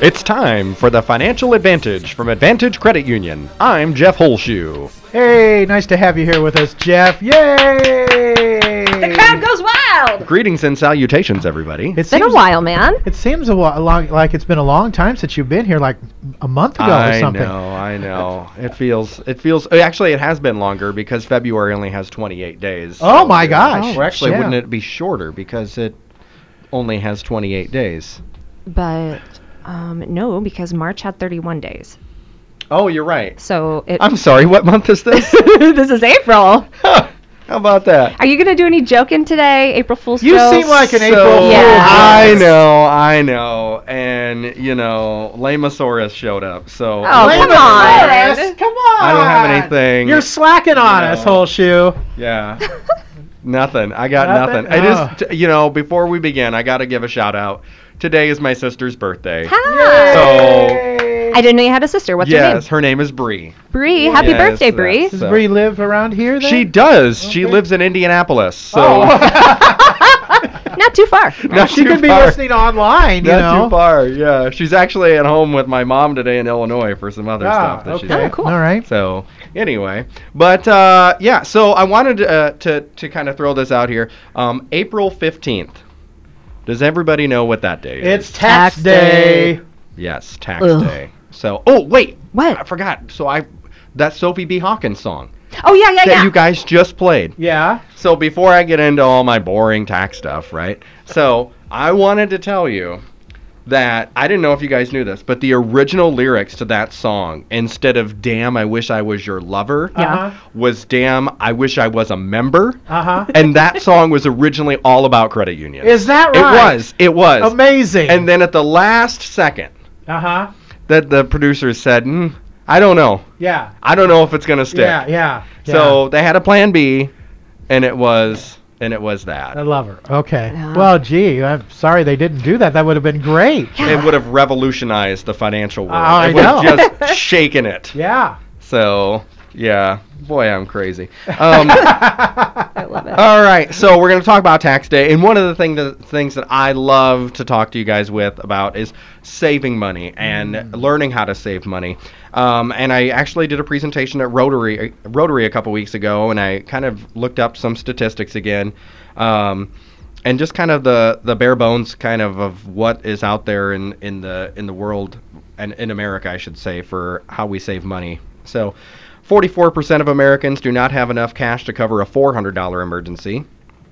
It's time for the Financial Advantage from Advantage Credit Union. I'm Jeff Holshoe. Hey, nice to have you here with us, Jeff. Yay! The crowd goes wild. Greetings and salutations, everybody. It's been a while, man. It seems like it's been a long time since you've been here, like a month ago or something. I know. It feels. Actually, it has been longer because February only has 28 days. Oh my gosh! Or actually, Yeah. wouldn't it be shorter because it only has 28 days? But no, because March had 31 days. Oh, you're right. So I'm sorry. What month is this? This is April. How about that? Are you gonna do any joking today? April Fool's You joke? seem like an So, April Fool. Yeah. I know. And, Lamosaurus showed up, so... Oh, come on. Come on! I don't have anything. You're slacking on us, No. Holshoe. Yeah. Nothing. I got Nothing? nothing. It is, before we begin, I got to give a shout out. Today is my sister's birthday. Hi. So, I didn't know you had a sister. What's yes, her name is Bree. Bree, happy Yes, birthday, Bree. Does So- Bree live around here then? She does. She Okay. lives in Indianapolis. So Not too far. not She too could be far. listening online, Not too far, yeah. She's actually at home with my mom today in Illinois for some other stuff that she's okay. Oh, cool. All right. So anyway, but yeah, so I wanted to kind of throw this out here. April 15th. Does everybody know what that day is? It's tax Tax day. day. Yes, tax Ugh. day. So, oh wait, What? I forgot. So that Sophie B. Hawkins song Oh, yeah, yeah, that yeah. you guys just played. Yeah. So before I get into all my boring tax stuff, right? So I wanted to tell you that I didn't know if you guys knew this, but the original lyrics to that song, instead of "Damn, I wish I was your lover," Yeah. was "Damn, I wish I was a member." Uh-huh. And that song was originally all about credit unions. Is that right? It was. Amazing. And then at the last second, Uh-huh. that the producers said, "I don't know. Yeah. I don't know if it's gonna stick." Yeah. So they had a plan B, and it was that. I love her. Okay. Yeah. Well, gee, I'm sorry they didn't do that. That would have been great. It would have revolutionized the financial world. I It would have know. just shaken it. Yeah. So, yeah. Boy, I'm crazy. I love it. All right, so we're going to talk about tax day, and one of the things that I love to talk to you guys about is saving money and learning how to save money. And I actually did a presentation at Rotary a couple weeks ago, and I kind of looked up some statistics again, and just kind of the bare bones kind of what is out there in the world and in America, I should say, for how we save money. So 44% of Americans do not have enough cash to cover a $400 emergency.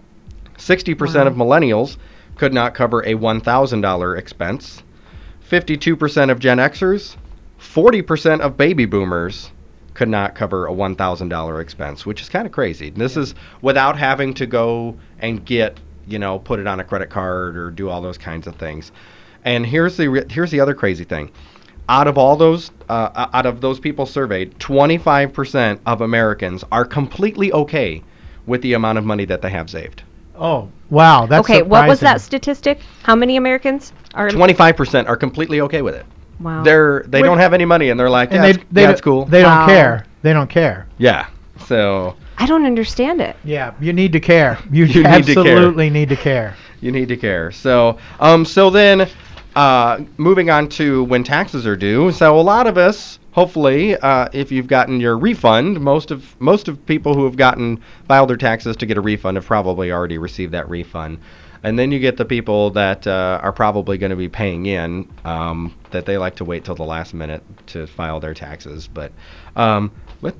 60% of millennials could not cover a $1,000 expense. 52% of Gen Xers, 40% of baby boomers could not cover a $1,000 expense, which is kind of crazy. This is without having to go and put it on a credit card or do all those kinds of things. And here's the other crazy thing. Out of those people surveyed, 25% of Americans are completely okay with the amount of money that they have saved. Oh, wow. That's Okay, what was that surprising. statistic? How many Americans are... 25% are completely okay with it. Wow. They don't have any money, and they're like, And yeah, it's cool. They Wow. don't care. They don't care. Yeah. So I don't understand it. Yeah, you need to care. You, You need to care. absolutely need to care. you need to care. So then, moving on to when taxes are due. So a lot of us, hopefully, if you've gotten your refund, most of people who have filed their taxes to get a refund have probably already received that refund. And then you get the people that are probably going to be paying in, that they like to wait till the last minute to file their taxes. But with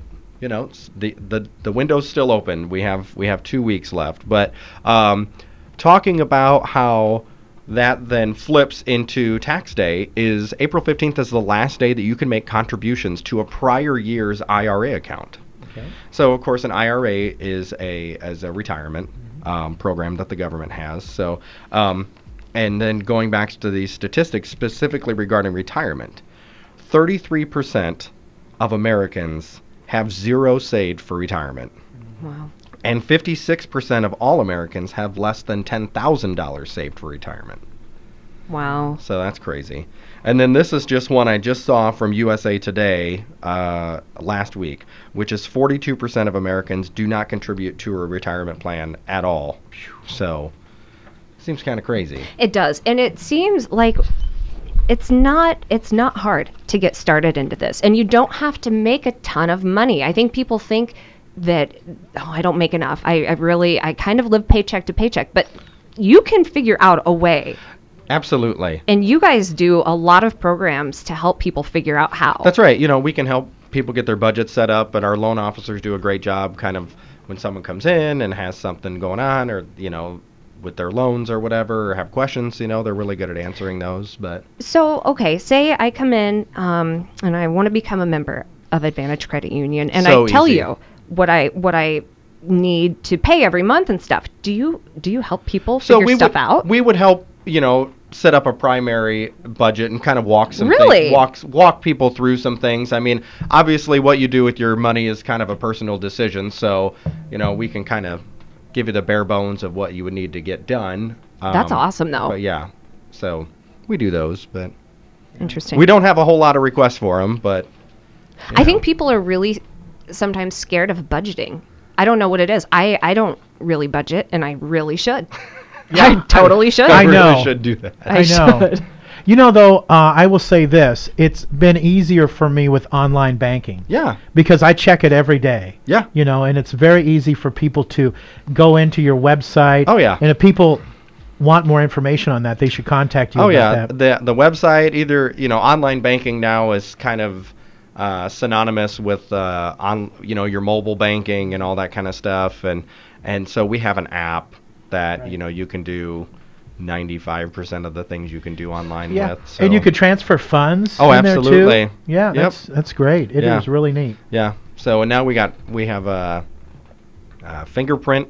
the window's still open. We have 2 weeks left. But talking about how that then flips into tax day is April 15th is the last day that you can make contributions to a prior year's IRA account. Okay. So of course an IRA is a retirement program that the government has. So and then going back to the statistics specifically regarding retirement, 33% of Americans have zero saved for retirement. Wow. And 56% of all Americans have less than $10,000 saved for retirement. Wow. So that's crazy. And then this is just one I just saw from USA Today last week, which is 42% of Americans do not contribute to a retirement plan at all. So seems kind of crazy. It does. And it seems like it's not hard to get started into this, and you don't have to make a ton of money. I think people think that, oh, I don't make enough. I kind of live paycheck to paycheck, but you can figure out a way. Absolutely. And you guys do a lot of programs to help people figure out how. That's right. We can help people get their budget set up, and our loan officers do a great job kind of when someone comes in and has something going on, or, with their loans or whatever, or have questions, they're really good at answering those. But So, okay, say I come in and I want to become a member of Advantage Credit Union, and So I tell easy. you what I need to pay every month and stuff. Do you help people figure stuff out? We would help, set up a primary budget and kind of walk some Really? things, walk people through some things. I mean, obviously what you do with your money is kind of a personal decision, so, we can kind of give you the bare bones of what you would need to get done. That's awesome, though. But yeah, so we do those, but Interesting. we don't have a whole lot of requests for them, but I think people are really sometimes scared of budgeting. I don't know what it is. I don't really budget, and I really should. I totally should. I really know. should do that. I know. should. Though, I will say this. It's been easier for me with online banking Yeah, because I check it every day. yeah. And it's very easy for people to go into your website. Oh, yeah. And if people want more information on that, they should contact you Oh about yeah, that. the website, either online banking now is kind of synonymous with your mobile banking and all that kind of stuff, and so we have an app that Right. you can do 95% of the things you can do online Yeah. with. So. And you could transfer funds. Oh, in there, too. absolutely. Yeah, Yep. that's great. It is Yeah. really neat. Yeah. So and now we have a fingerprint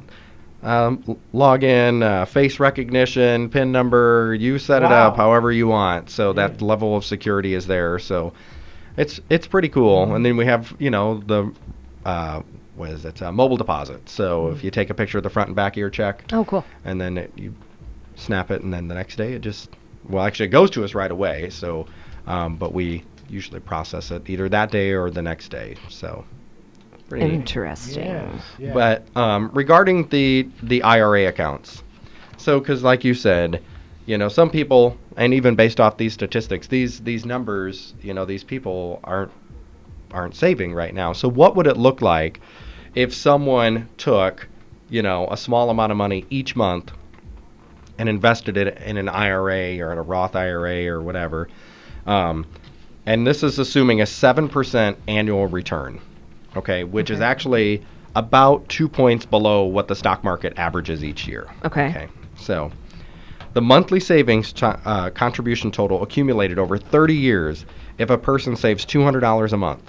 login, face recognition, PIN number. You set it up Wow. however you want. So that level of security is there. So it's pretty cool. And then we have the what is it? Mobile deposit. So if you take a picture of the front and back of your check, Oh, cool. and then you snap it, and then the next day it goes to us right away. So, but we usually process it either that day or the next day. So, pretty neat. Interesting. Yeah. But regarding the IRA accounts, so because like you said, some people, and even based off these statistics, these numbers, these people aren't saving right now. So what would it look like if someone took, a small amount of money each month and invested it in an IRA or in a Roth IRA or whatever? And this is assuming a 7% annual return, okay, which is actually about 2 points below what the stock market averages each year. Okay. So the monthly savings contribution total accumulated over 30 years, if a person saves $200 a month,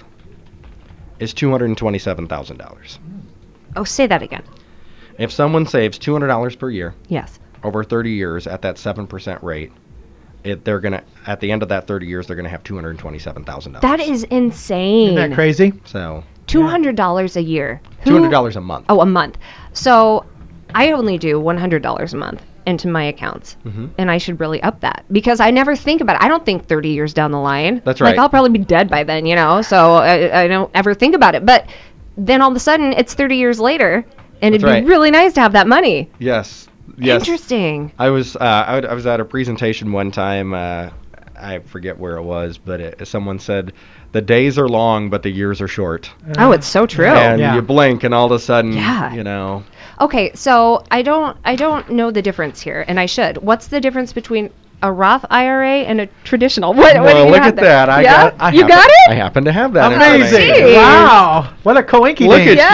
is $227,000. Oh, say that again. If someone saves $200 per year Yes. over 30 years at that 7% rate, they're gonna at the end of that 30 years they're gonna have $227,000. That is insane. Isn't that crazy? So $200 a year. Who- $200 a month. Oh, a month. So I only do $100 a month into my accounts, Mhm. and I should really up that because I never think about it. I don't think 30 years down the line. That's Like right. I'll probably be dead by then, so I don't ever think about it. But then all of a sudden, it's 30 years later, and That's it'd right. be really nice to have that money. Yes. Yes. Interesting. I was at a presentation one time. I forget where it was, but someone said, "The days are long, but the years are short." Oh, it's so true. And Yeah. you blink, and all of a sudden, Yeah. Okay, so I don't know the difference here, and I should. What's the difference between a Roth IRA and a traditional? What do Well, you look have at there? that. Yeah? You got it? I happen to have that. Amazing! Jeez. Wow! What a coinky Look dink.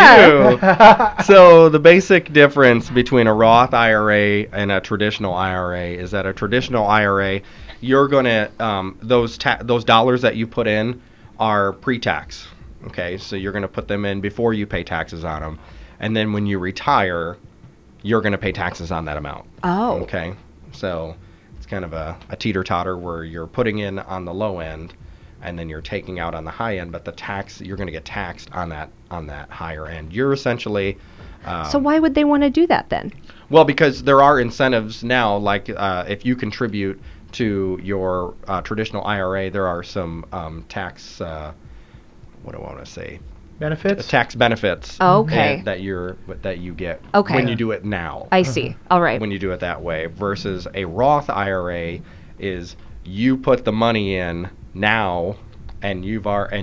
at you. So the basic difference between a Roth IRA and a traditional IRA is that a traditional IRA, you're gonna those dollars that you put in are pre-tax. Okay, so you're gonna put them in before you pay taxes on them, and then when you retire, you're gonna pay taxes on that amount. Oh. Okay, so it's kind of a teeter-totter where you're putting in on the low end, and then you're taking out on the high end, but you're going to get taxed on that higher end. You're essentially So why would they want to do that then? well, because there are incentives now, like if you contribute to your traditional IRA, there are some tax what do I want to say? Benefits? Tax benefits Okay. that you get Okay. when you do it now. I see. All right. When you do it that way versus a Roth IRA is you put the money in now, and you've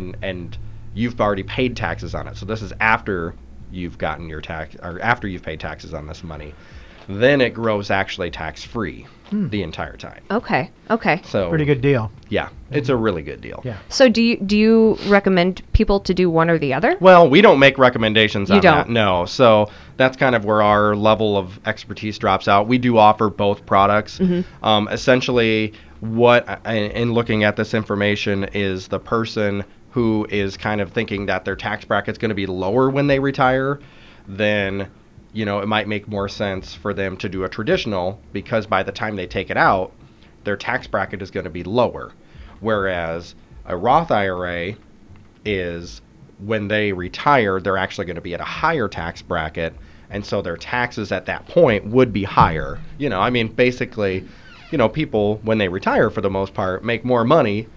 already paid taxes on it. So this is after you've gotten your tax, or after you've paid taxes on this money. Then it grows actually tax-free the entire time. Okay. Okay. So Pretty good deal. Yeah, it's a really good deal. Yeah. So do you recommend people to do one or the other? Well, we don't make recommendations on You don't? that. No. So that's kind of where our level of expertise drops out. We do offer both products. Essentially, what in looking at this information is the person who is kind of thinking that their tax bracket's going to be lower when they retire, then it might make more sense for them to do a traditional, because by the time they take it out, their tax bracket is going to be lower. Whereas a Roth IRA is, when they retire, they're actually going to be at a higher tax bracket, and so their taxes at that point would be higher. Basically, people when they retire, for the most part, make more money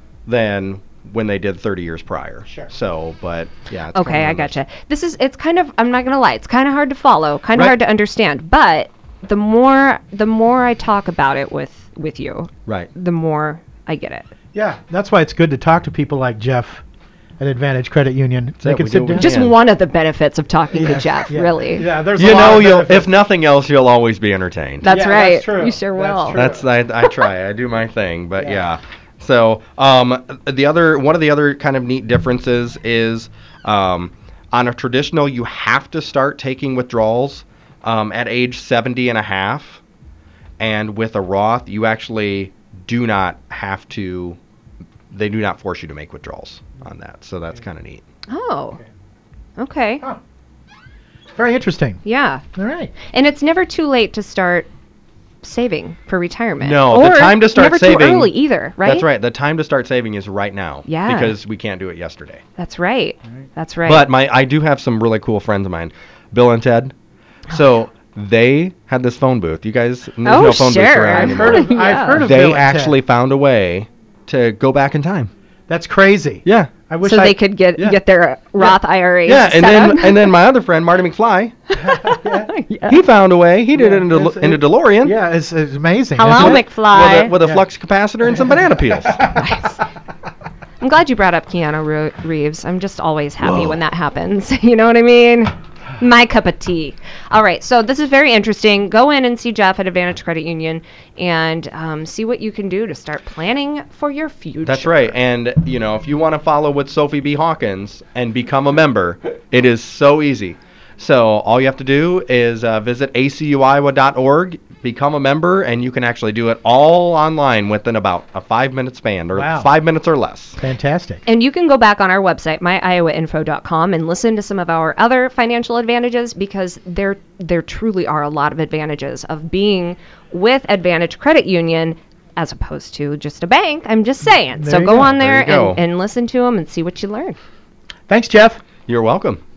than when they did 30 years prior. Sure. So, but yeah. It's Okay, kind I of gotcha. It's kind of, I'm not gonna lie, it's kind of hard to follow, kind of Right. hard to understand. But the more I talk about it with you, Right. the more I get it. Yeah, that's why it's good to talk to people like Jeff at Advantage Credit Union. They it, can we sit do what down. we Just can. one of the benefits of talking to Yes, Jeff, yeah. really. Yeah, there's a lot of You'll, benefits. if nothing else, you'll always be entertained. That's Yeah, right. that's true. You sure That's will. true. That's I try. I do my thing, but Yeah. yeah. So one of the other kind of neat differences is on a traditional, you have to start taking withdrawals at age 70 and a half, and with a Roth, you actually do not have to. They do not force you to make withdrawals on that, so that's kind of neat. Oh. Okay. Oh. Very interesting. Yeah. All right. And it's never too late to start saving for retirement. No, or the time to start never saving. too early either, right? That's right. The time to start saving is right now. Yeah. Because we can't do it yesterday. That's right. That's right. But I do have some really cool friends of mine, Bill and Ted. So they had this phone booth. You guys, there's Oh, no phone booths sure. around I've anymore. I've heard of Bill They and Ted. actually found a way to go back in time. That's crazy. Yeah. I wish so I they could get yeah. get their Roth IRA Yeah, set and up. then my other friend Marty McFly, Yeah. he found a way. He did Yeah, it in a it's- DeLorean. Yeah, it's amazing. Hello, isn't it? McFly. With a Yeah. flux capacitor and some banana peels. Nice. I'm glad you brought up Keanu Reeves. I'm just always happy Whoa. when that happens. You know what I mean? My cup of tea. All right, so this is very interesting. Go in and see Jeff at Advantage Credit Union and see what you can do to start planning for your future. That's right. And, if you want to follow with Sophie B. Hawkins and become a member, it is so easy. So all you have to do is visit acuiowa.org, become a member, and you can actually do it all online within about a 5-minute span, or Wow. 5 minutes or less. Fantastic. And you can go back on our website, myiowainfo.com, and listen to some of our other financial advantages, because there truly are a lot of advantages of being with Advantage Credit Union as opposed to just a bank. I'm just saying. There So you go go. on There there you go. and listen to them and see what you learn. Thanks, Jeff. You're welcome.